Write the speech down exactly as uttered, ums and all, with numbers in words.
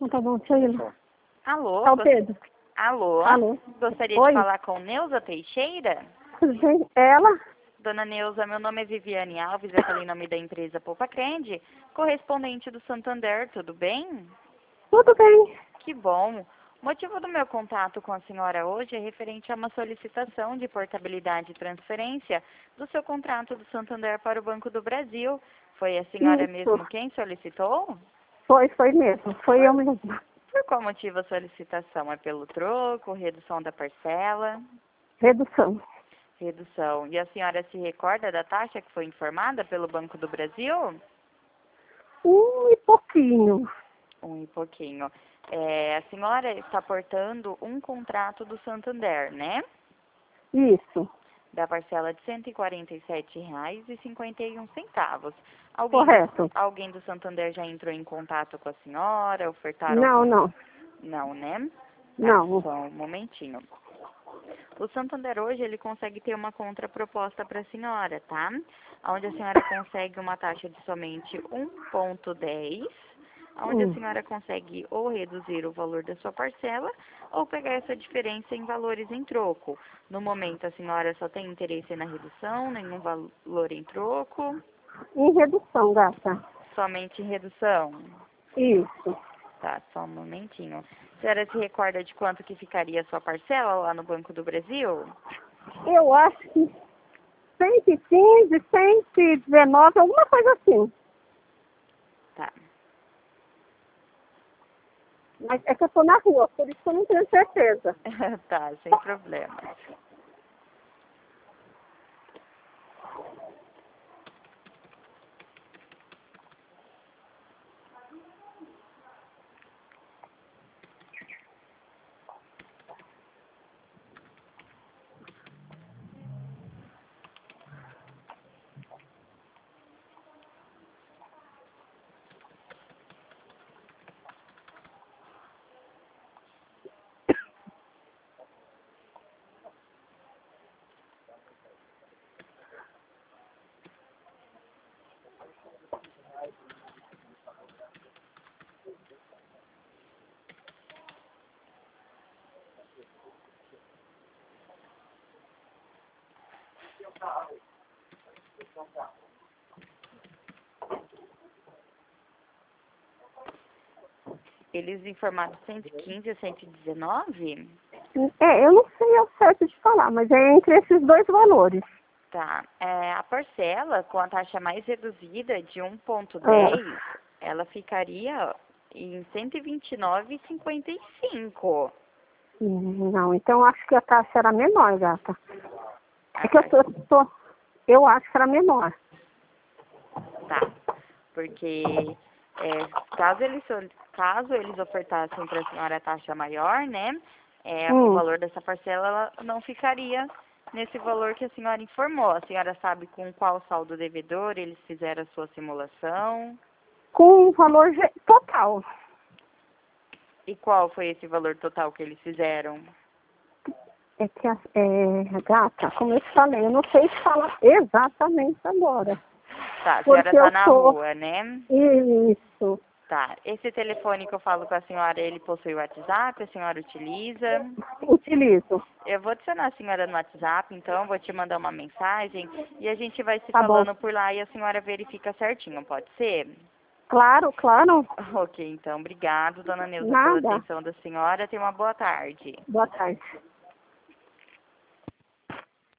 Então tá bom, deixa eu ir lá. Alô? Tá o gos- Pedro. Alô? Alô? Gostaria Oi? de falar com Neuza Teixeira? Tudo bem? Ela? Dona Neuza, meu nome é Viviane Alves, eu falei em nome da empresa Poupa Crende, correspondente do Santander, tudo bem? Tudo bem. Que bom. O motivo do meu contato com a senhora hoje é referente a uma solicitação de portabilidade e transferência do seu contrato do Santander para o Banco do Brasil. Foi a senhora Isso. mesmo quem solicitou? Foi, foi mesmo. Foi eu mesma. Por qual motivo a solicitação? É pelo troco, redução da parcela? Redução. Redução. E a senhora se recorda da taxa que foi informada pelo Banco do Brasil? Um e pouquinho. Um e pouquinho. É, a senhora está portando um contrato do Santander, né? Isso. Da parcela de cento e quarenta e sete reais e cinquenta e um centavos. Alguém Correto. do, alguém do Santander já entrou em contato com a senhora? Ofertaram Não, algum... não. Não, né? Tá, Não. só um momentinho. O Santander hoje, ele consegue ter uma contraproposta para a senhora, tá? Onde a senhora consegue uma taxa de somente um vírgula dez, onde a Hum. senhora consegue ou reduzir o valor da sua parcela ou pegar essa diferença em valores em troco. No momento, a senhora só tem interesse na redução, nenhum valor em troco, Em redução, gata. somente em redução. Isso. Tá, só um momentinho. A senhora se recorda de quanto que ficaria a sua parcela lá no Banco do Brasil? Eu acho que cento e quinze, cento e dezenove, alguma coisa assim. Tá. Mas é que eu tô na rua, por isso que eu não tenho certeza. Tá, sem problema. Eles informaram cento e quinze a cento e dezenove? É, eu não sei ao certo de falar, mas é entre esses dois valores. Tá. É, a parcela com a taxa mais reduzida de um vírgula dez, Ah. ela ficaria em cento e vinte e nove vírgula cinquenta e cinco. Não, então acho que a taxa era menor, gata. A É que eu tô, tô- eu acho que era menor. Tá. Porque é, caso, eles, sol- caso eles ofertassem para a senhora a taxa maior, né? É, o Hum. valor dessa parcela ela não ficaria nesse valor que a senhora informou. A senhora sabe com qual saldo devedor eles fizeram a sua simulação? Com um valor ge- total. E qual foi esse valor total que eles fizeram? É que a é, gata, como eu te falei, eu não sei te falar exatamente agora. Tá, a senhora Porque tá eu na tô. rua, né? Isso. Tá. Esse telefone que eu falo com a senhora, ele possui WhatsApp? A senhora utiliza? Utilizo. Eu vou adicionar a senhora no WhatsApp, então, vou te mandar uma mensagem e a gente vai se Tá bom. falando por lá e a senhora verifica certinho, pode ser? Claro, claro. Ok, então, obrigado, dona Neuza, pela Nada. atenção da senhora. Tenha uma boa tarde. Boa tarde.